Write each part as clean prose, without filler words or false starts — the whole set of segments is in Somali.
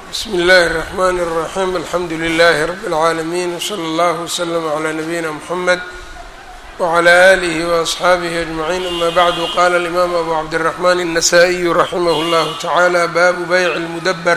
بsم الlh الرحmn الرحيم الحمdu للh رب العاalمين وصلى الله وسلم عlى نبيinا محمد وعlى آله وأصxaaبه أجمعين أmا bعd qال الإmام أbو cبدالرحمن النسائي رحimه الله taعالى bab byع الmdbr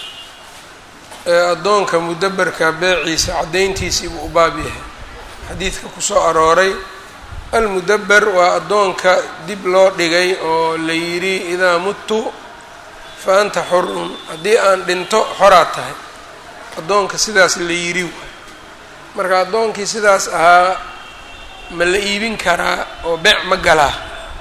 adoonka mdbrka beeciisa cadayntiisii buu u baab yahay xadiidka kusoo arooray almudbr waa adoonka dib loo dhigay oo la yidhi إdaa mtu fa anta xurun haddii aan dhinto xoraad tahay addoonka sidaas la yidhi marka addoonkii sidaas ahaa ma la iibin karaa oo beec ma galaa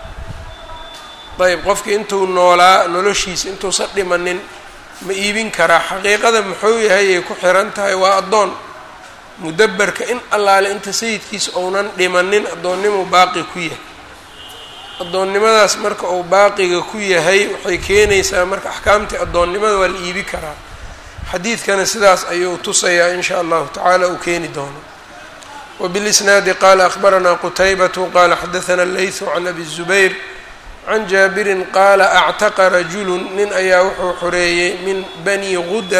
ayb qofkii intuu noolaa noloshiisa intuusan dhimanin ma iibin karaa xaqiiqada muxuu yahay ay ku xiran tahay waa addoon mudabberka in allaale inta sayidkiisa ounan dhimanin addoonnimuu baaqi ku yahay addoonnimadaas marka uu baaqiga ku yahay waxay keenaysaa marka axkaamtii addoonnimada waa la iibi karaa xadiidkana sidaas ayuu tusayaa in shaa allahu tacaala uu keeni doono wabilisnaadi qaala akhbaranaa qutaybatu qaala xadathana leythu can abi الzubayr can jaabirin qaala actaqa rajulun nin ayaa wuxuu xoreeyey min bani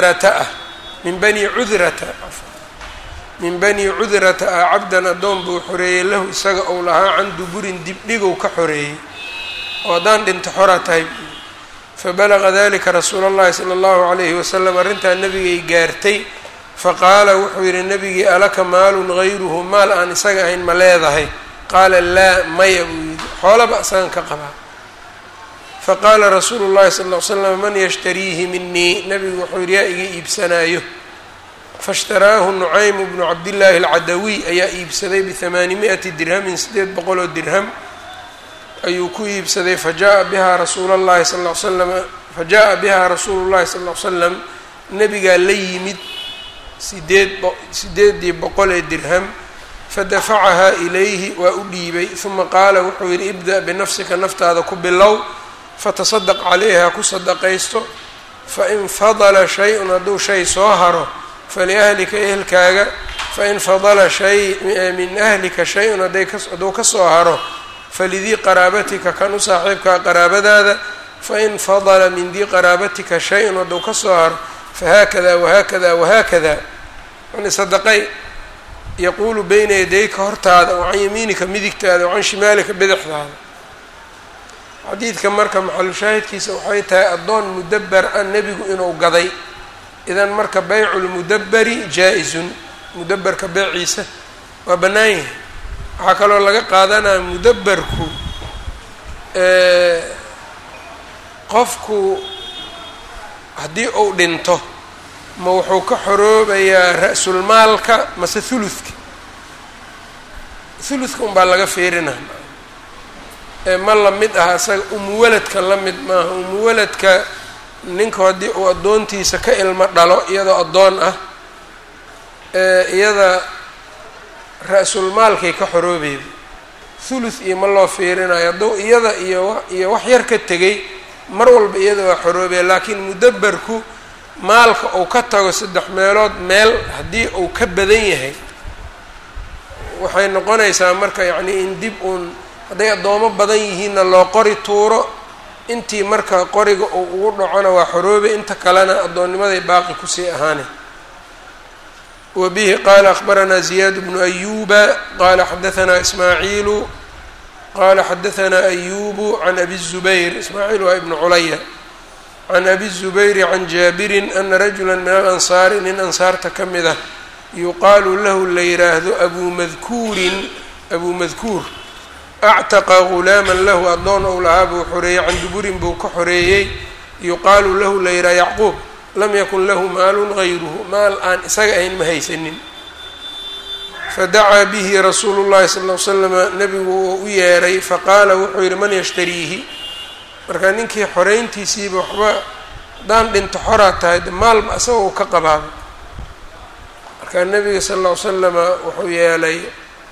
cudrata ah cabdan addoon buu xoreeyey lahu isaga ou lahaa can duburin dibdhigow ka xoreeyey oo haddaan dhinto xoraa tahay fabalaga dalika rasuula اllahi salى اllahu عalayhi wasalam arrintaa nebigay gaartay faqaala wuxuu yidhi nebigii alaka maalun gayruhu maal aan isaga ahayn ma leedahay qaala laa maya buu yidhi xoolaba isagan ka qabaa faqaala rasuulu اllahi sal ll ly slam man yashtariihi minii nebigu wuxuu yidhi yaa iga iibsanaayo faاshtaraahu nucaymu bnu cabdillaahi alcadawiy ayaa iibsaday b800 dirhamin 800 dirham ayuu ku iibsaday fajaءa bihaa rasuulu llahi sal ll slam fajaءa bihaa rasuulu llahi sal ll slam nebigaa la yimid 800 dirham fadafacahaa ilayhi waa u dhiibay uma qaala wuxuu yidhi ibda' binafsika naftaada ku bilow fatasadaq calayha ku sadaqaysto fain fadala shay-un hadduu shay soo haro faliahlika ehelkaaga fain fadala min ahlika shay-un hadduu ka soo haro falidii qaraabatika kan u saaxiibkaa qaraabadaada fain fadala min dii qaraabatika shay-un hadduu ka soo haro fahaakada wahaakada wahaakada yani sadaqay yaquulu beyna yadayka hortaada wa can yamiinika midigtaada wa can shimaalika bidixdaada xadiidka marka maxalu shaahidkiisa waxay tahay addoon mudabber ah nebigu inuu gaday idan marka baycu lmudabberi jaa-izun mudabberka beeciisa waa bannaan yahay waxaa kaloo laga qaadanaya mudabberku qofku haddii uu dhinto ma wuxuu ka xoroobayaa ra-sulmaalka mase huludka unbaa laga fiirina ma la mid ah isaga umuwaladka la mid maaha umuwaladka ninku haddii uu addoontiisa ka ilmo dhalo iyadoo addoon ah iyada ra-sulmaalkay ka xoroobayba thuluth iyo ma loo fiirinayo hadduu iyada iyo wax yar ka tegay mar walba iyada waa xoroobaya laakiin mudabberku maalka uu ka tago 3 meelood meel haddii uu ka badan yahay waxay noqonaysaa marka yacnii in dib uun hadday addoomo badan yihiinna loo qori tuuro intii marka qoriga uu ugu dhacona waa xoroobay inta kalena addoonnimaday baaqi kusii ahaane wa bihi qaala akhbaranaa ziyaad bnu ayuba qaala xadahanaa ismaaciilu qaala xadahanaa ayubu can abi الzubayr ismaaciil waa ibnu culaya can abi الzubayri can jaabirin ana rajula min alansaari nin ansaarta ka mid ah yuqaalu lahu la yidhaahdo abuu madkuur actaqa gulaaman lahu addoon ou lahaa buu xoreeyey can duburin buu ka xoreeyey yuqaalu lahu la yidhaha yacquub lam yakun lahu maalun gayruhu maal aan isaga ahayn ma haysanin fadacaa bihi rasuulu llahi sal ll ly slama nebigu uu u yeeray faqaala wuxuu yidhi man yashtariihi marka ninkii xoreyntiisiiba waxba haddaan dhinto xoraa tahay de maalba isaga uu ka qabaaba marka nebiga sal ll ly slama wuxuu yeelay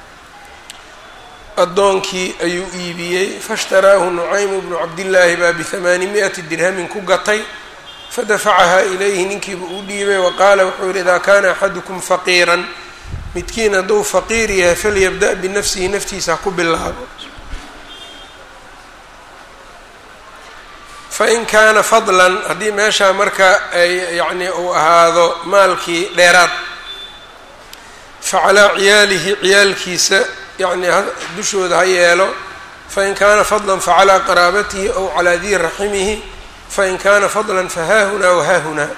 addoonkii ayuu iibiyey faاshtaraahu nucaymu bnu cabdillaahi baa b800 dirhamin ku gatay fadafacahaa ilayhi ninkiiba u dhiibay waqaala wuxuu yihi idaa kaana axadukum faqiiran midkiin hadduu faqiir yahay falyabda' binafsihi naftiisa ha ku bilaabo fain kaana fadlan haddii meeshaa marka ay yacni uu ahaado maalkii dheeraad facalaa ciyaalihi ciyaalkiisa yacni dushooda ha yeelo fain kaana fadlan facalaa qaraabatihi aw calaa dii raximihi fain kaana fadlan fahaahunaa wahaahunaa.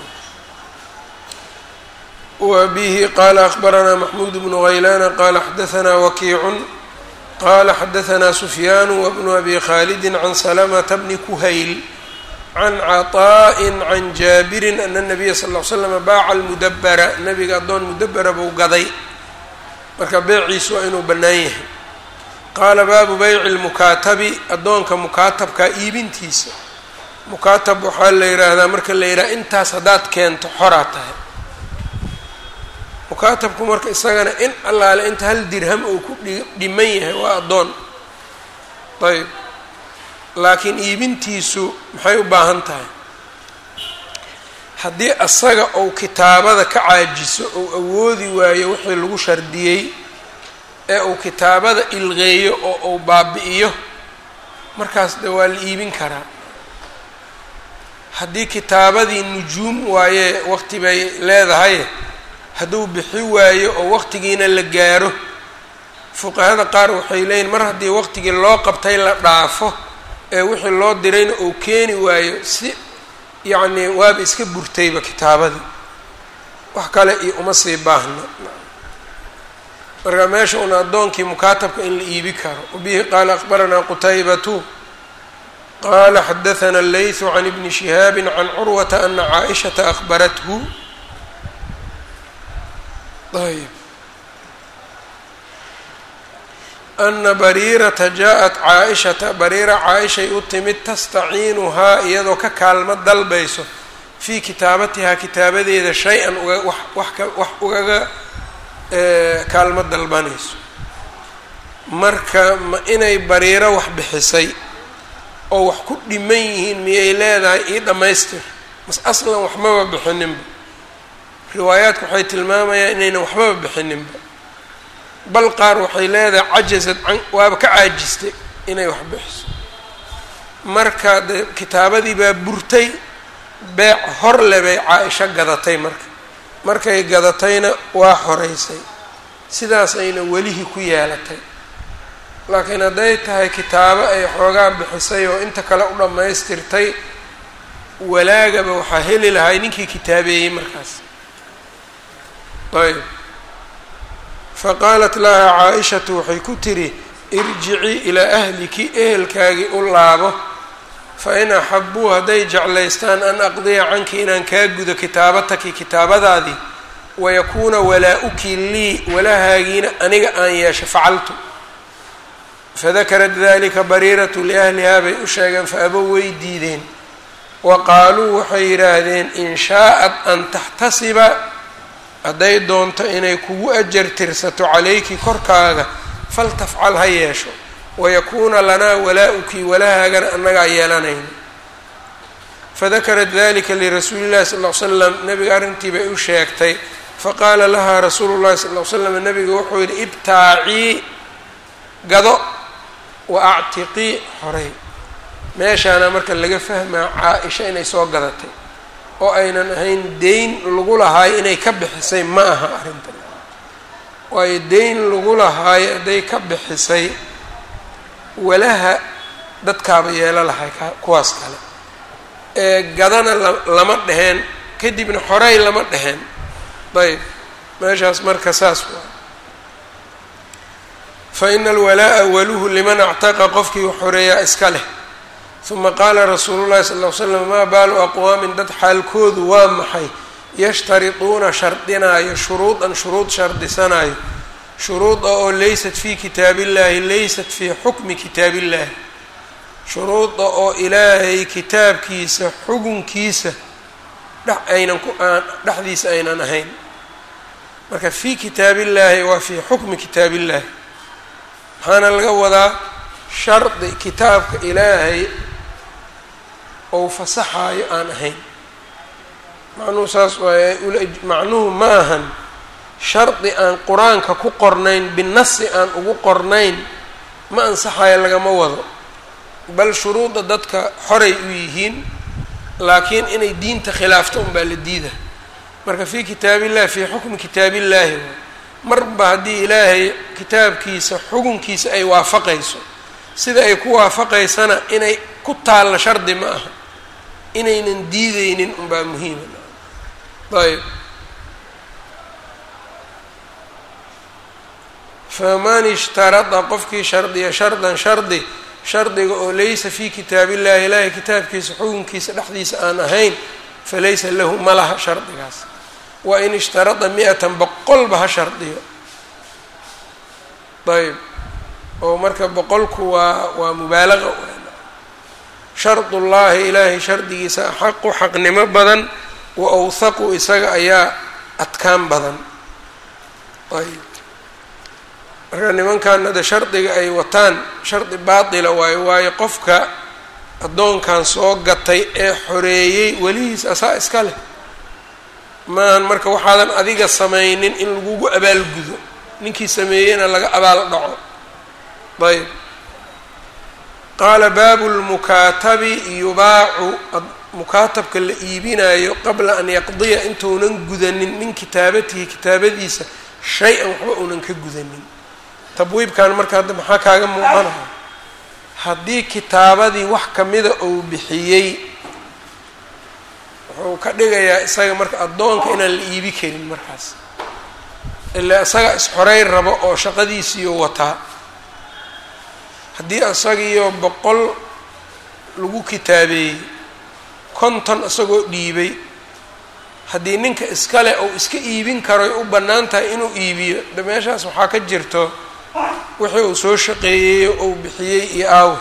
wbihi qala akhbaranaa maxmuud bnu haylaana qala xadaanaa wakiicun qala xadaanaa sufyaanu wbnu abi khaalidi can salamata bni kuhayl can caطaaءi can jaabirin ana الnabiya sal ll ly slam baaca almudabara nabiga addoon mudabara buu gaday marka beeciisu waa inuu bannaan yahay. qaala baabu beyci اlmukaatabi addoonka mukaatabka iibintiisa. mukaatab waxaa la yidhaahdaa marka la yidhaha intaas haddaad keento xoraa tahay. mukaatabku marka isagana in allaale inta hal dirham uu ku dhiman yahay waa addoon ayb, laakiin iibintiisu maxay u baahan tahay haddii asaga uu kitaabada ka caajiso ou awoodi waayo wixii lagu shardiyey ee uu kitaabada ilqeeyo oo uu baabi'iyo markaas de waa la iibin karaa. haddii kitaabadii nujuum waaye waqti bay leedahay hadduu bixi waayo oo waqtigiina la gaaro fuqahada qaar waxay leeyihin mar haddii waqtigii loo qabtay la dhaafo ee wixii loo dirayna uu keeni waayo si yacni waaba iska burtayba kitaabadii wax kale iyo uma sii baahna. marka meesha una addoonkii mukaatabka in la iibi karo. wabihi qaala akhbaranaa qutaybatu qaala xadahanaa allaythu can ibni shihaabi can curwata ana caaishata akhbarathu ayb ana bariirata jaa-at caa-ishata bariira caa-ishay u timid tastaciinuhaa iyadoo ka kaalmo dalbayso fii kitaabatihaa kitaabadeeda shay-an wax ugaga kaalmo dalbanayso. marka ma inay bariiro wax bixisay oo wax ku dhiman yihiin miyay leedahay ii dhammaystir mas aslan waxmaba bixininba. riwaayaadku waxay tilmaamayaan inaynan waxbaba bixininba, bal qaar waxay leedahay cajazad can waaba ka caajistay inay wax bixiso. marka de kitaabadii baa burtay, beec hor le bay caa-isho gadatay markay gadatayna waa xoreysay, sidaas ayna welihii ku yeelatay. laakiin hadday tahay kitaabo ay xoogaa bixisay oo inta kale u dhammaystirtay walaagaba waxaa heli lahay ninkii kitaabeeyey markaas. ayb faqaalat laha caa-ishatu waxay ku tiri irjicii ilaa ahliki ehelkaagii u laabo fa in axabuu hadday jeclaystaan an aqdiya canki inaan kaa gudo kitaabataki kitaabadaadii wayakuuna walaa-uki lii walahaagiina aniga aan yeesho facaltu. fadakarat dalika bariiratu liahlihaa bay u sheegeen faabow way diideen wa qaaluu waxay yidhaahdeen in shaa'at an taxtasiba hadday doonto inay kugu ajar tirsato calayki korkaaga faltafcal ha yeesho wayakuuna lanaa walaa-uki walahaagana annagaa yeelanayna. fadakarat dalika lirasuuli llahi sal ll ly slam nabiga arrintii bay u sheegtay faqaala lahaa rasuulu llahi sal ll ly slam nabiga wuxuu yidhi ibtaacii gado wa actiqii xorey. meeshaana marka laga fahmaa caa-isha inay soo gadatay oo aynan ahayn deyn lagu lahaayo inay ka bixisay ma aha arrintan. waayo deyn lagu lahaayo hadday ka bixisay walaha dadkaaba yeelo lahay kuwaas kale ee gadana lama dheheen kadibna xorey lama dheheen. ayb meeshaas marka saas waa fa ina alwalaa'a waluhu liman actaqa qofkii xoreeyaa iska leh. uma qaala rasuulu llahi sal ll ly slam maa baalu aqwaamin dad xaalkoodu waa maxay yashtarituuna shardinaayo shuruudan shuruud shardisanaayo shuruuda oo laysat fii kitaabillahi laysat fii xukmi kitaabillahi shuruuda oo ilaahay kitaabkiisa xukunkiisa dhexdiisa aynan ahayn. marka fii kitaabillaahi waa fii xukmi kitaabillahi maxaana laga wadaa shardi kitaabka ilaahay ou fasaxaayo aan ahayn. macnuhu saas waaye macnuhu ma ahan shardi aan qur-aanka ku qornayn binasi aan ugu qornayn ma ansaxayo lagama wado bal shuruuda dadka xoray u yihiin laakiin inay diinta khilaafto unbaa la diida marka fii kitaabillahi fii xukmi kitaabillaahi marba haddii ilaahay kitaabkiisa xukunkiisa ay waafaqayso sida ay ku waafaqaysana inay ku taalla shardi ma aha inaynan diideynin unbaa muhiima ayb faman ishtarada qofkii shardiya shardan shardiga oo laysa fii kitaabillahi ilaahay kitaabkiisa xukunkiisa dhexdiisa aan ahayn falaysa lahu ma laha shardigaas wa in ishtarada 100 boqolba ha shardiyo ayb oo marka boqolku waa mubaalaqa shardullaahi ilaahay shardigiisa axaqu xaqnimo badan wa awthaqu isaga ayaa adkaan badan ayb marka nimankan hada shardiga ay wataan shardi baatila waayo qofka addoonkan soo gatay ee xoreeyey welihiis asaa iska leh maahan marka waxaadan adiga samaynin in lagugu abaalgudo ninkii sameeyeyna laga abaal dhaco ayb qaala baabu lmukaatabi yubaacu mukaatabka la iibinayo qabla an yaqdiya intuunan gudanin min kitaabatihi kitaabadiisa shay-an waxba uunan ka gudanin tabwiibkan marka hadda maxaa kaaga muuqanaya haddii kitaabadii wax kamida uu bixiyey wuxuu ka dhigayaa isaga marka addoonka inaan la iibi karin markaas ilaa isaga is-xoreyn rabo oo shaqadiisiiyo wataa haddii isagiiyo 100 lagu kitaabeeyey 50 isagoo dhiibay haddii ninka iskale ou iska iibin karoy u bannaan tahay inuu iibiyo de meeshaas waxaa ka jirto wixii uu soo shaqeeyey ou bixiyey iyo aawe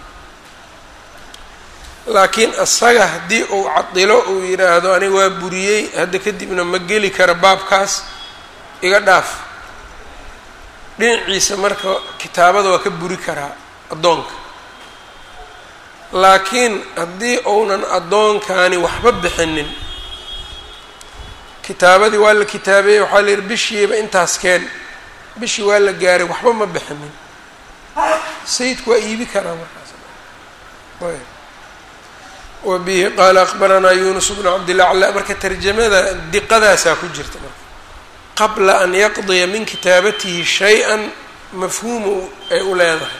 laakiin isaga haddii uu cadilo uu yidhaahdo aniga waa buriyey hadda kadibna ma geli kara baabkaas iga dhaaf dhinaciisa marka kitaabada waa ka buri karaa addoonka laakiin haddii uunan addoonkani waxba bixinin kitaabadii waa la kitaabeeyey waxaa la yidhi bishiiba intaas keen bishii waa la gaaray waxba ma bixinin sayidku waa iibi karaa markaas wa bihi qaala akhbaranaa yunus bnu cabdilaclaa marka tarjamada diqadaasaa ku jirta marka qabla an yaqdiya min kitaabatihi shay-an mafhuumu ay u leedahay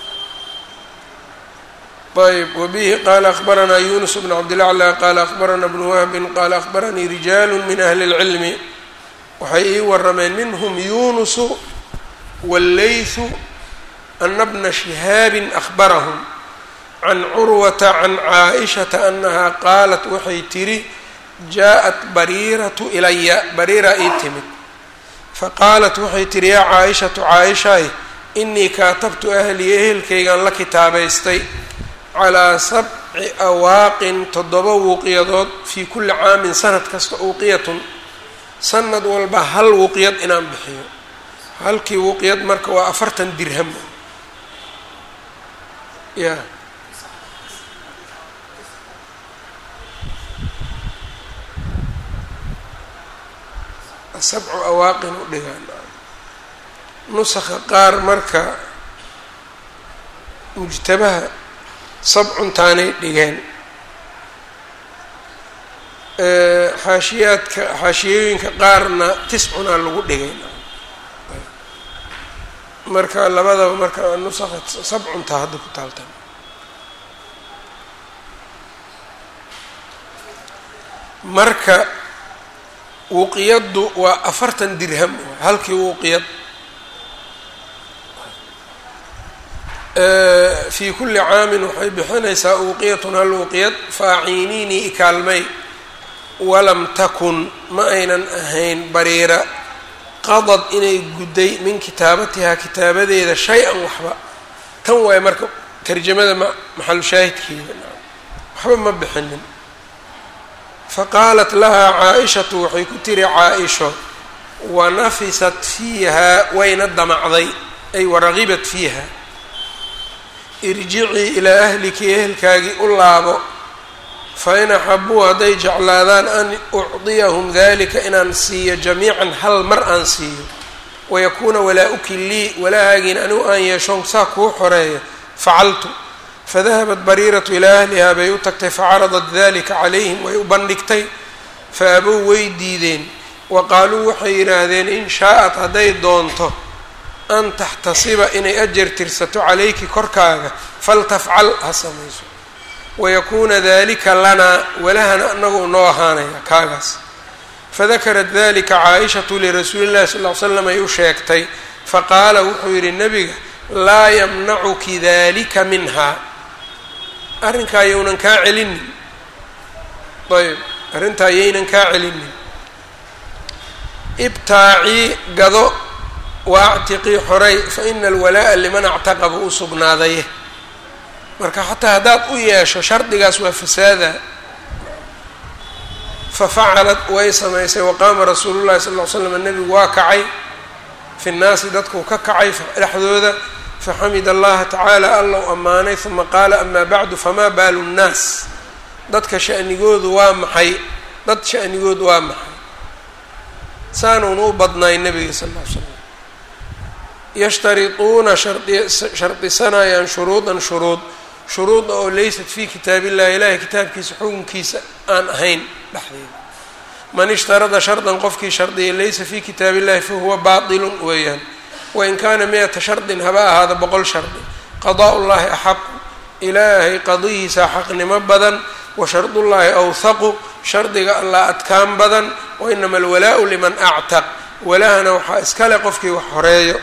ayb wbihi qaala akhbaranaa yunus bn cabdilaclaa qaala akhbarana bnu wahbin qaala akhbaranii rijaalu min ahli اlcilmi waxay ii warameen minhum yunusu wاllaythu ana bna shihaabin akhbarahum can curwata can caaishata anaha qaalat waxay tihi jaaءat bariiratu ilaya bariira ii timid faqaalat waxay tihi yaa caaishatu caaishaay inii kaatabtu ahlii ehelkaygaan la kitaabaystay calaa 7 awaaqin 7 wuuqiyadood fii kulli caamin sanad kasta wuuqiyatun sanad walba hal wuuqiyad inaan bixiyo halkii wuuqiyad marka waa 40 dirham ya 7 awaaqin u dhigaan nusakha qaar marka mujtabaha 7 taanay dhigeen xaashiyooyinka qaarna 9 lagu dhigay marka labadaba marka nusakha 7 taa hadda ku taaltan marka wuuqiyaddu waa 40 dirham halkii wuuqiyad fii kulli caamin waxay bixinaysaa uuqiyatun hal uuqiyad faaciiniinii ikaalmay walam takun ma aynan ahayn bariira qadad inay gudday min kitaabatihaa kitaabadeeda shay-an waxba tan waaye marka tarjamada maxalu shaahidkeeda waxba ma bixinin faqaalat lahaa caa-ishatu waxay ku tiri caa-isho wanafisat fiihaa wayna damacday ay waragibat fiiha irjicii ilaa ahliki ehelkaagii u laabo fa in axabuu hadday jeclaadaan an ucdiyahum dalika inaan siiyo jamiican hal mar aan siiyo wayakuuna walaa-uki lii walahaagiin anigu aan yeeshoon saa kuu xoreeyo facaltu fadahabat bariiratu ilaa ahlihaa bay u tagtay facaradat dalika calayhim way u bandhigtay faabow way diideen wa qaaluu waxay yidhaahdeen in shaa-at hadday doonto an taxtasiba inay ajar tirsato calayki korkaaga faltafcal ha samayso wayakuuna dalika lanaa walahana anagu noo ahaanaya kaagaas fadakarat dalika caaishatu lirasuuli llahi sal ll ly slam ay u sheegtay faqaala wuxuu yidhi nebiga laa yamnacuki dalika minhaa arrinkaa yownan kaa celinin ayb arrintaa yaynan kaa celinin ibtaacii gado wa actiqii xoray fa ina alwalaa'a liman actaqa buu u sugnaadaye marka xataa haddaad u yeesho shardigaas waa fasaada fafacalat way samaysay waqaama rasuulu llahi sal ll ly slam nebigu waa kacay fi nnaasi dadkuu ka kacay dhexdooda faxamid allaha tacaala alla u ammaanay uma qaala amaa bacdu famaa baalu nnaas dadka shanigoodu waa maxay dad shanigood waa maxay saanuuna u badnaay nebiga sal ll ly slam yashtarituuna shardisanayaan shuruudan shuruuda oo laysat fii kitaab illahi ilaahay kitaabkiisa xukunkiisa aan ahayn dhexdeeda man ishtarada shardan qofkii shardiya laysa fii kitaab illahi fahuwa baatilun weeyaan wain kaana mi-ata shardin haba ahaada 100 shardi qadaa llahi axaqu ilaahay qadihiisa xaqnimo badan wa shardullaahi awhaqu shardiga allah adkaan badan wainama alwalaau liman actaq walahana waxaa iskale qofkii wax horeeyo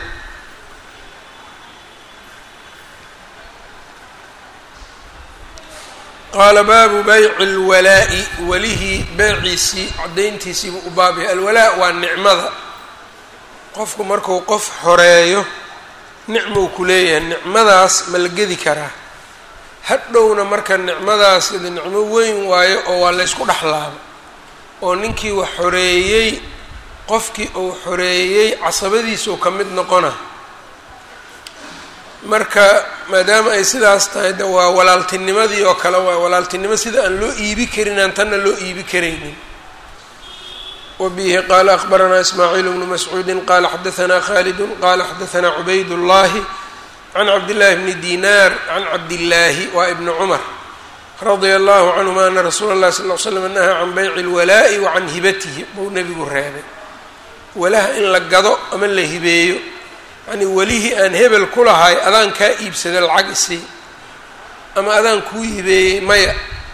qaala baabu bayci اlwalaa'i welihii beyciisii caddayntiisiibuu u baab yahay alwalaa waa nicmada qofku marku qof xoreeyo nicmou ku leeyahay nicmadaas ma la gedi karaa hadhowna marka nicmadaas nicmo weyn waayo oo waa laysku dhexlaabo oo ninkii wax xoreeyey qofkii uu xoreeyey casabadiisuu ka mid noqona marka maadaama ay sidaas tahay de waa walaaltinimadii oo kale waay walaaltinimo sida aan loo iibi karin aan tanna loo iibi karaynin wabihi qaala akhbaranaa ismaaciil bnu mascuudin qaala xadahanaa khaalidun qaala xadahanaa cubaydullaahi can cabdillaahi bni dinaar can cabdillaahi waa ibni cumar radia allahu canhuma ana rasuula اllahi sal ly slam nahaa can bayci اlwalaa'i wa can hibatihi buu nebigu reebay walaha in la gado ama la hibeeyo yani welihii aan hebel ku lahay adaan kaa iibsada lacag isii ama adaan kuu hibeeyey maya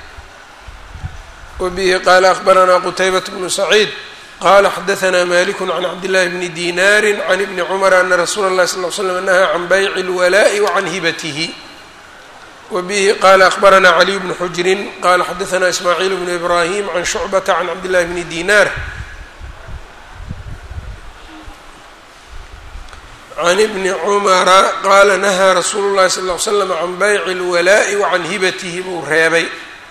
wabihi qaala akhbaranaa qutaybat bnu saciid qaala xadahanaa maliku can cabdillahi bni dinaari can ibni cumara ana rasuula اllahi sal ly slam nahaa can bayci اlwalaa'i wa can hibatihi wabihi qaala akhbaranaa caliy bnu xujrin qaala xadahanaa ismaaciil bnu ibrahim can shucbata can cabdillahi bni dinaar can ibni cumara qaala nahaa rasuulu llahi sal ly slam can bayci اlwalaa'i wa can hibatihi buu reebay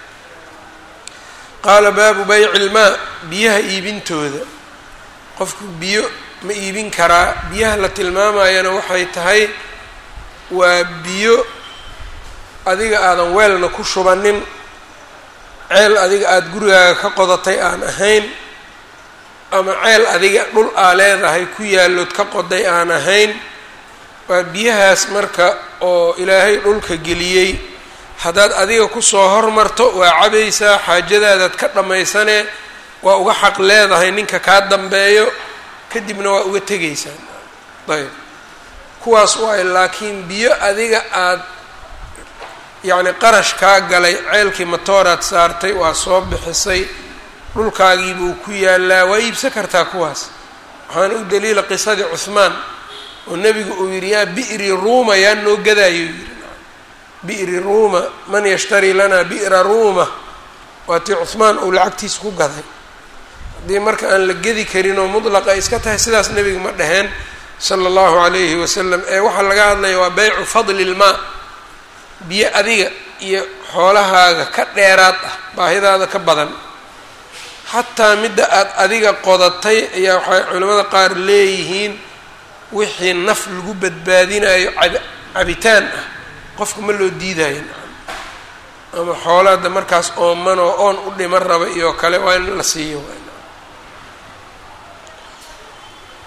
qaala baabu bayci ilmaa biyaha iibintooda qofku biyo ma iibin karaa biyaha la tilmaamayana waxay tahay waa biyo adiga aadan weelna ku shubanin ceel adiga aada gurigaaga ka qodatay aan ahayn ama ceel adiga dhul aa leedahay ku yaallood ka qoday aan ahayn waa biyahaas marka oo ilaahay dhulka geliyey haddaad adiga kusoo hormarto waa cabaysaa xaajadaadaad ka dhammaysanee waa uga xaq leedahay ninka kaa dambeeyo kadibna waa uga tegaysaa ayb kuwaas waay laakiin biyo adiga aada yacni qarash kaa galay ceelkii matooraad saartay waa soo bixisay dhulkaagiibuu ku yaallaa waa iibsan kartaa kuwaas waxaana u daliila qisadii cuhmaan oo nebigu uu yidhi yaa bi'ri ruuma yaa noo gadaayo yidhi bi'ri ruuma man yashtari lanaa bi'ra ruuma waa tii cuhmaan uu lacagtiisa ku gaday haddii marka aan la gedi karin oo mudlaqa ay iska tahay sidaas nebiga ma dhaheen sala allahu calayhi wasalam ee waxaa laga hadlaya waa baycu fadli ilmaa biyo adiga iyo xoolahaaga ka dheeraad ah baahidaada ka badan xataa midda aada adiga qodatay ayaa waxay culamada qaar leeyihiin wixii naf lagu badbaadinayo cabitaan ah qofka ma loo diidayo ama xoolaada markaas ooman oo oon u dhiman raba iyo kale waa in la siiyo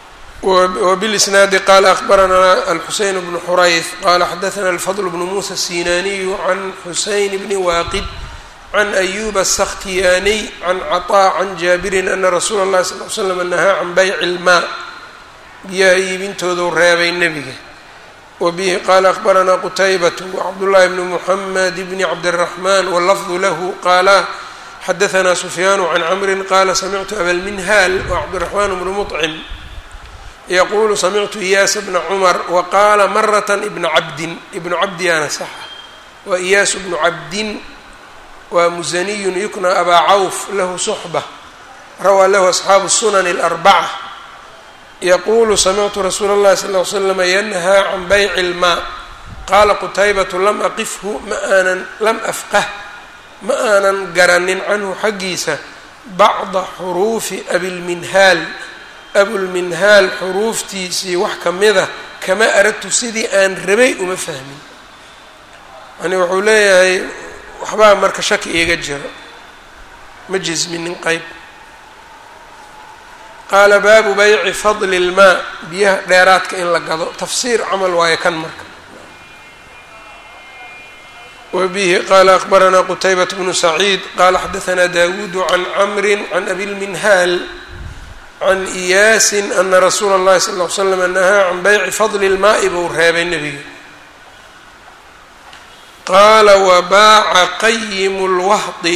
وبالإسناad qال أخبرnا الحuسين بن حرyث qال xdثnا الفضل بن موسى السيناني عن حuسين بن واqد عن أيوب السkhtiyاني عن cطاء عن جابر أن رsuuل الlahi صلى اه عل سلم نهىa عن byع الماء biyaha iibintoodu reebay nebiga. وبه qال أخبرnا qتيبة وcبداللahi بن محمد بن عبدالرحمن واللفظ له qاla xdثnا سفyان عن cمر qال سمعت أbا المنهال وcبدالرحمن بن مطعم yqulu samictu iyaas bna cumar waqaala marata ibna cabdin ibnu cabdiyaana saxa wa iyaas bnu cabdin waa musaniyun yukna abaa cawf lahu suxba rawaa lahu asxaabu sunan اlarbaca yaqulu samictu rasuula اllahi sal ly slam yanhaa can bayci اlmaa qaala qutaybatu lam afqah ma aanan garanin canhu xaggiisa bacda xuruufi abilminhaal abulminhaal xuruuftiisii wax ka mida kama aragtu sidii aan rabay uma fahmin. yani wuxuu leeyahay waxbaa marka shaki iiga jiro ma jisminin qeyb. qaala baabu bayci fadli اlmaa biyaha dheeraadka in la gado tafsiir camal waayo kan marka. wabihi qaala akbaranaa qutaybat bnu saciid qaala xadaثanaa daawuudu can camri can abilminhaal can iyaasin ana rasuula اllahi sal ll ly slam nahaa can bayci fadli اlmaa'i buu reebay nebiga. qaala wabaaca qayimu lwahdi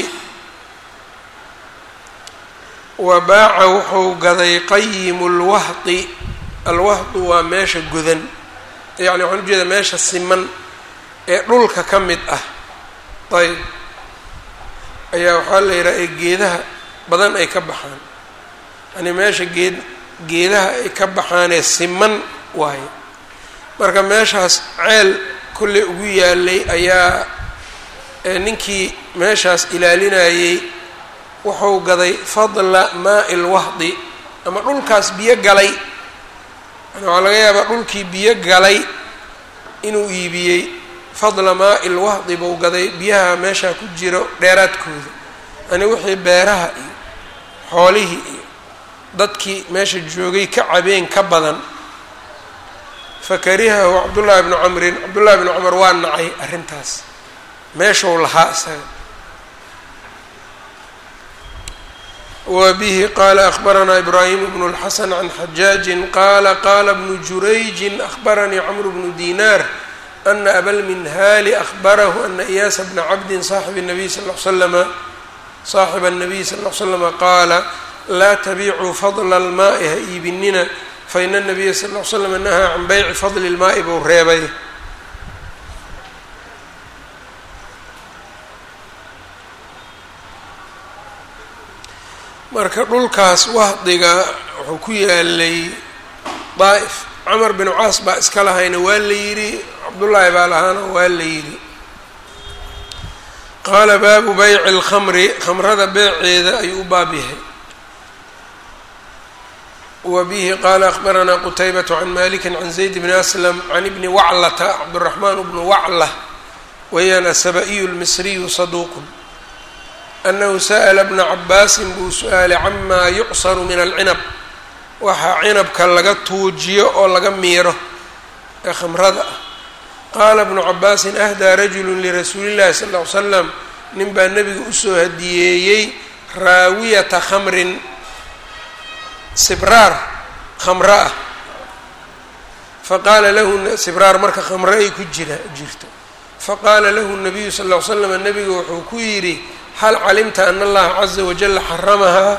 wabaaca wuxuu gaday qayimu lwahdi alwahdu waa meesha godan yani waxaan ujeeda meesha siman ee dhulka ka mid ah ayb ayaa waxaa la yidhaha ee geedaha badan ay ka baxaan yani meesha geedaha ay ka baxaanee siman waaye marka meeshaas ceel kolley ugu yaalay ayaa ninkii meeshaas ilaalinayey wuxuu gaday fadla maa'i lwahdi ama dhulkaas biyo galay yani waxaa laga yaabaa dhulkii biyo galay inuu iibiyey fadla maa'i lwahdi buu gaday biyaha meeshaa ku jiro dheeraadkooda yani wixii beeraha iyo xoolihii iyo dadkii meesha joogay ka cabeen ka badan. fakarihahu cabdullaahi bnu camrin cabdullahi bnu cumar waa nacay arrintaas meeshuu lahaa isaga. wa bihi qaala akhbaranaa ibraahim bnu اlxasan can xajaajin qaala qaala bnu jurayjin akhbaranii camru bnu dinaar ana abalminhaali akhbarahu ana iyaasa bna cabdin saaxiba الnabiy sal ll slama qaala laa tabicuu fadla اlmaa'i ha iibinina faina الnabiya sal ll ly slam nahaa can bayci fadli اlmaa'i buu reebay. marka dhulkaas wahdiga wuxuu ku yaalay daa'if camar binu caas baa iska lahayna waa la yidhi cabdullaahi baa lahaana waa la yidhi. qaala baabu bayci اlkhamri khamrada beeceeda ayuu u baab yahay. wbihi qaala akhbaranaa qutaybaة can maliki can zayd bni aslam can ibni waclata cabdالraxmaan bnu wacla weyaan asaba'iyu اlmisriyu saduuqun anahu sa'la bna cabaasin buu su-aalay camaa yucsaru min alcinab waxaa cinabka laga tuujiyo oo laga miiro ee khamrada ah. qaala bnu cabaasin ahdaa rajulu lirasuuli اllahi sal ll ly slam nin baa nebiga usoo hadiyeeyey raawiyata khamrin sibraar khamro ah faqaala lahu sibraar marka khamro ay ku jirto faqaala lahu nabiyu sal ll ly slam nabiga wuxuu ku yidhi hal calimta ana allaha caza wajalla xaramahaa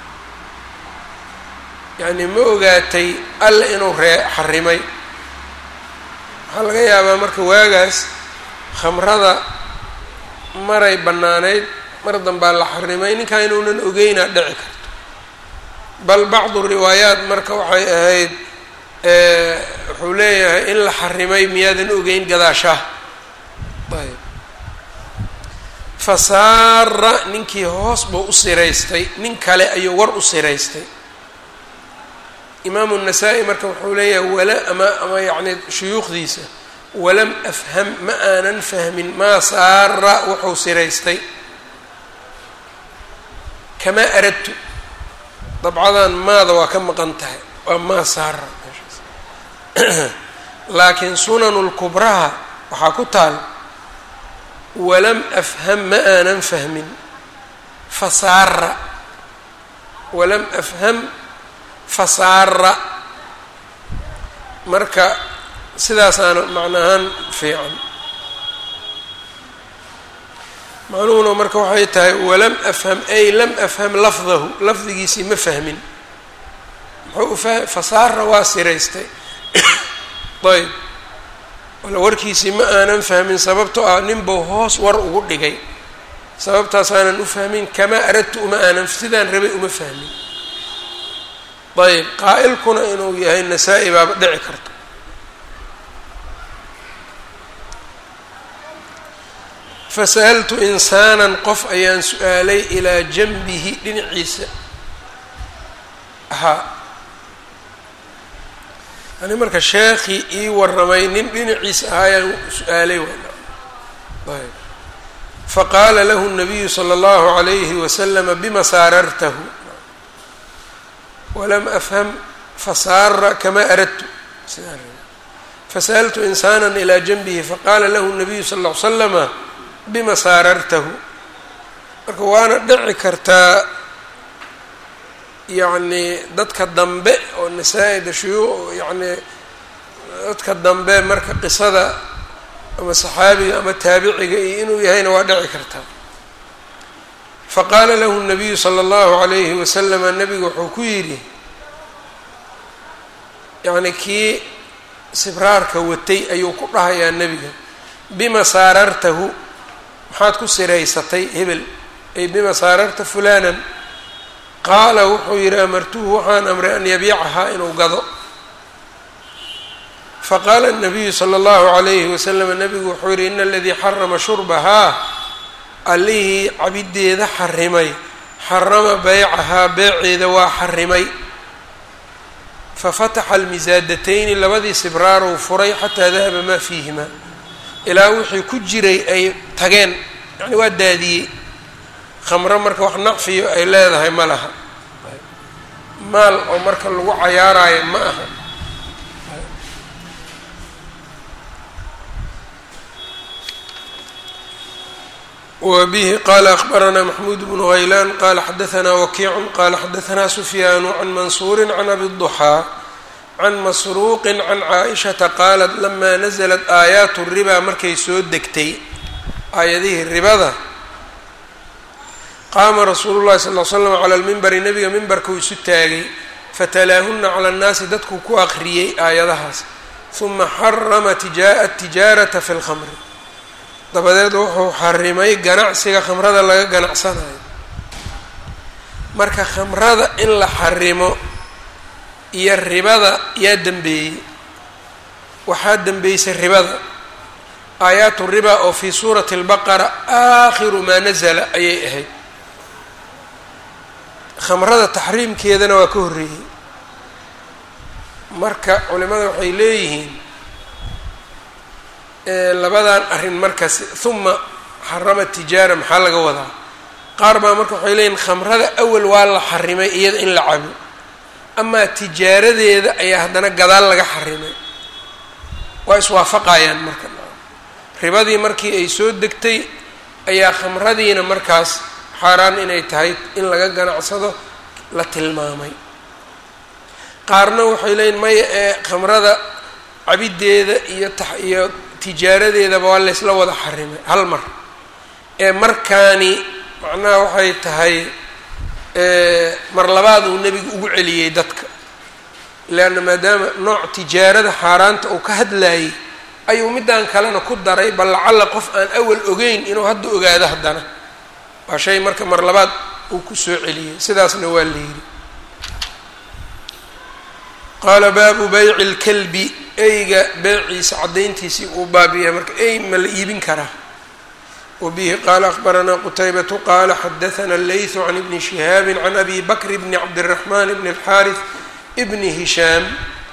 yani ma ogaatay alla inuu xarimay. waxaa laga yaabaa marka waagaas khamrada maray bannaanayd mar danbaa la xarimay ninkaa inuunan ogeynaa dhici karto bal bacdu riwaayaat marka waxay ahayd wuxuu leeyahay in la xarimay miyaadan ogeyn gadaashaah ayb fasaara ninkii hoos buu u siraystay nin kale ayuu war u siraystay. imaamu الnasaa-i marka wuxuu leeyahay ama yani shuyuukhdiisa walam afham ma aanan fahmin maa saara wuxuu siraystay kamaa aradtu dabcadan maada waa ka maqan tahay waa maa saara meeshaas laakiin sunanu lkubraha waxaa ku taal walam afham ma aanan fahmin fasaara walam afham fasaara marka sidaasaana macnahaan fiican macnuhuna marka waxay tahay walam afham ay lam afham lafdahu lafdigiisii ma fahmin muxuu fasaara waa siraystay ayb wala warkiisii ma aanan fahmin sababtoo ah ninbuu hoos war ugu dhigay sababtaasaanan u fahmin kamaa aradtu uma aanan sidaan rabay uma fahmin ayb qaa'ilkuna inuu yahay nasaa-i baaba dhici karto fasa'altu insaanan qof ayaan su-aalay ilaa janbihi dhinaciisa ahaa yani marka sheekii ii warramay nin dhinaciisa ahaa ayaan su-aalay ayb faqaala lahu الnabiyu slى اllahu عalayhi waslama bima saarartahu walam afham fasaara kama aradtu fasa'altu insana ilaa janbihi faqaala lahu الnabiyu sal ll ly slama bima saarartahu marka waana dhici kartaa yacni dadka dambe oo nasaa-ida yacni dadka dambe marka qisada ama saxaabiga ama taabiciga iyo inuu yahayna waa dhici kartaa faqaala lahu الnabiyu salى اllahu عalayhi waslama nabigu wuxuu ku yidhi yacni kii sibraarka watay ayuu ku dhahayaa nebiga bima saarartahu maxaad ku siraysatay hebel ay bima saararta fulanan qaala wuxuu yidhi amartuhu waxaan amray an yabiicahaa inuu gado faqaala الnabiyu slى اllahu عalayhi waslm nabigu wuxuu yihi ina aladii xarama shurbahaa allihii cabiddeeda xarimay xarama beycahaa beeceeda waa xarimay fafataxa almisaadatayni labadii sibraaruu furay xataa dahaba maa fiihima ilaa wixii ku jiray ay tageen yani waa daadiyey khamro marka wax nacfiyo ay leedahay ma laha maal oo marka lagu cayaaraayo ma aha wbihi qala akbaranaa maxmuud bnu haylaan qala xadaanaa wakiicu qala xadaanaa sufyaanu can mansuuri can abi الضuxaa can masruuqi can caaishata qaalat lamaa naزlat aayaat الribaa markay soo degtay aayadihii ribada qaama rasuulu llahi sal l slam cala lmimbari nebiga mimbarkuu isu taagay fatalaahuna cala اnnaasi dadkuu ku aqriyey aayadahaas huma xarama tijaarata fi اlkhamri dabadeed wuxuu xarimay ganacsiga khamrada laga ganacsanayo marka khamrada in la xarimo iyo ribada yaa dembeeyey waxaa dembeysay ribada aayaatu riba oo fii suurati اlbaqara aakhiru maa nazala ayay ahayd khamrada taxriimkeedana waa ka horreeyey marka culimada waxay leeyihiin labadan arrin markaas huma xarama tijaara maxaa laga wadaa qaar baa marka waxay leeyihin khamrada awal waa la xarimay iyada in la cabo amaa tijaaradeeda ayaa haddana gadaal laga xarimay waa iswaafaqayaan marka ribadii markii ay soo degtay ayaa khamradiina markaas xaaraan inay tahay in laga ganacsado la tilmaamay qaarna waxay leeyihin maya ee khamrada cabiddeeda iyo tijaaradeedaba waa laysla wada xarimay hal mar ee markaani macnaha waxay tahay mar labaad uu nebigu ugu celiyey dadka leanna maadaama nooc tijaarada xaaraanta uu ka hadlayay ayuu middan kalena ku daray bal lacalla qof aan awal ogeyn inuu hadda ogaado haddana waa shay marka mar labaad uu ku soo celiyey sidaasna waa la yidhi qaala baabu bayci اlkalbi eyga beeciisa caddayntiisii uu baabiya marka ey ma la iibin karaa wabihi qaala akbaranaa qutaybatu qaala xadaثana اleyثu can ibni shihaabi can abi bakr bni cabdالraxman bni اlxaariث bni hishaam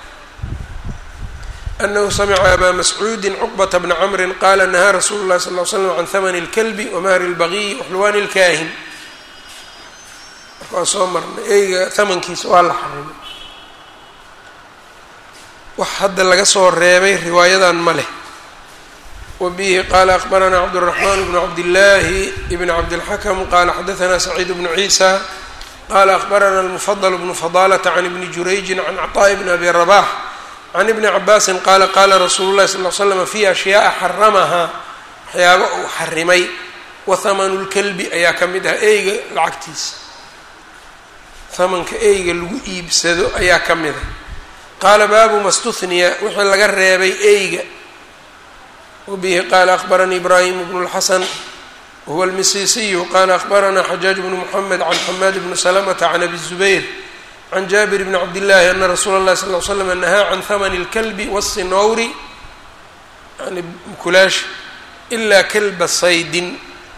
anahu samica abaa mascuudi cuqbata bna camri qaala nahaa rasuulu اlahi sal ly slam can hamani اlkalbi wamahri اlbagiyi waxluwaani اlkaahin marka waa soo marnay eyga hamankiisa waa la xarimay wax hadda laga soo reebay riwaayadan ma leh. وبه qال أخبرنا cبدالرحمن بن cبداللahi بن cبدالحكم qال xdثna سعيد بن عيسى qال أخبرنا المفضل بن فضالة عن بن جurayج عن cطاء بن أبي رباح عن بن عباس qال qاla رsuل الlahi صلى اه علي سلم في أشhyاء xرمhaa waxyaaba uu xarimay وثمن الكلب ayaa ka mid ah eyga lacagtiisa hamanka eyga lagu iibsado ayaa ka mid ah. qaala baabu ma اsتثنya wixii laga reebay eyga. وبه qال أخبرني إبراهيم بن الحسن وهو المسيسي qال أخبرنا حجاج بن محمد عن حماد بن سلمة عن أبي الزبير عن جابر بن عبد الله أن رsuuل الlahi صلى اه عليه وسلم نهىa عن ثمن الكلب والصنوr يعني mkulaash إlا كلba saydin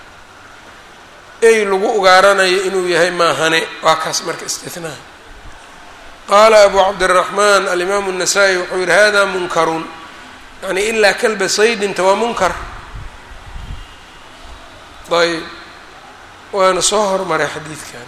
ey lagu ugaaranayo inuu yahay maahane waa kaas marka استثناء. qala أبو cبدالرحمن الإمام النسائي wuxuu yihi hada mnkr يعني إlا كلba saydinta waa mnkar. ayb waana soo hormaray xadiidkan.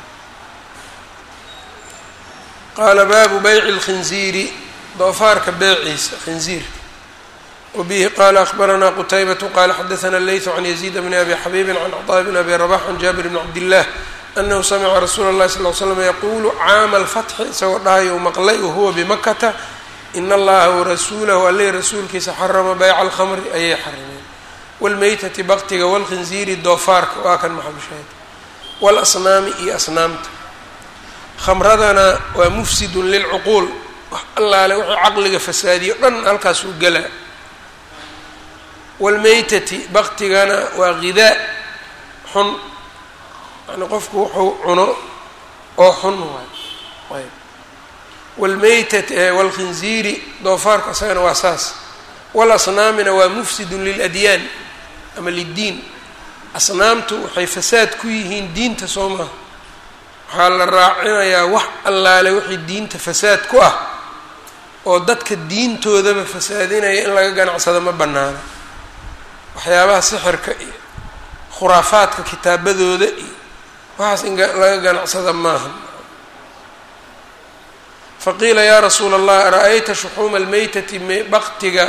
qaala baabu bayci الkhinziiri doofaarka beeciisa khinziirka. وبه qال أخبرنا qتيبة qال xdثna الlيث عن يزيد بن أبي xبيب عن cطاء بن أبي رباح عن جابر بن عبد الله أنه سمع رsuuل الlahi صلى اه علي سلم يqul caama الفتح isagoo dhahayo maqlay وhuwa بmakata in اllaha warasuulahu alle rasuulkiisa xarama bayca alkhamri ayay xarimeen wاlmeytati baktiga wاlkhinziiri doofaarka waa kan maxabushayd wاlasnaami iyo asnaamta. khamradana waa mufsidun lilcuquul wax allaale wuxuu caqliga fasaadiyo dhan halkaas u gelaa. wاlmeytati baktigana waa ghidaa xun yani qofku wuxuu cuno oo xun waay. wاlmeytati wاlkhinziiri doofaarku isagana waa saas. walasnaamina waa mufsidun liladyaan ama liddiin. asnaamtu waxay fasaad ku yihiin diinta soo maha waxaa la raacinayaa wax allaale wixii diinta fasaad ku ah oo dadka diintoodaba fasaadinaya in laga ganacsado ma bannaana. waxyaabaha sixirka iyo khuraafaadka kitaabadooda iyo waxaas in laga ganacsada maaha. faqiila yaa rasuula allah ara-ayta shuxuuma almeytati baktiga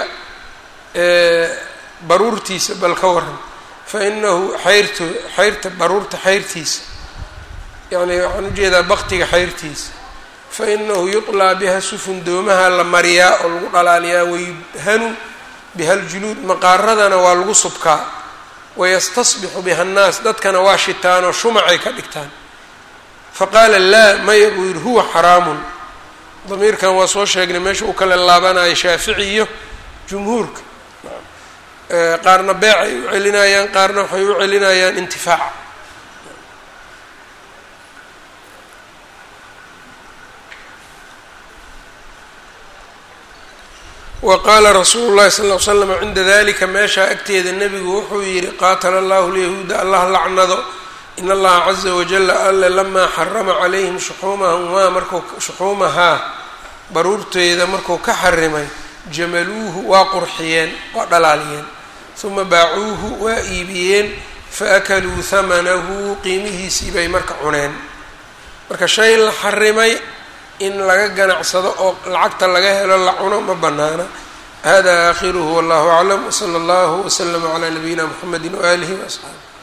baruurtiisa bal ka waran fainahu xayrta baruurta xayrtiisa yani waxaan ujeedaa baktiga xayrtiisa fainahu yuطlaa biha sufun doomaha la mariyaa oo lagu dhalaaliyaa wayudhanu biha ljuluud maqaaradana waa lagu subkaa wayastasbixu biha annaas dadkana waa shitaanoo shumacay ka dhigtaan. faqaala laa maya buu yihi huwa xaraamun. damiirkan waa soo sheegnay meesha uu kala laabanayo shaafici iyo jumhuurka. qaarna beec ay u celinayaan qaarna waxay u celinayaan intifaac. wa qaala rasuulu llahi sal ll ly slam cinda dalika meeshaa agteeda nebigu wuxuu yihi qaatala allahu lyahuuda allah lacnado in allaha caza wajala alle lamaa xarama calayhim shuxuumahaa baruurteeda markuu ka xarimay jamaluuhu waa qurxiyeen waa dhalaaliyeen uma baacuuhu waa iibiyeen faakaluu hamanahu qiimihiisii bay marka cuneen. marka shay la xarimay in laga ganacsado oo lacagta laga helo la cuno ma banaana. hada aakhiruhu wallahu aclam wsala allahu wslama calaa nabiyina mxamedi waaalihi waasxaabi.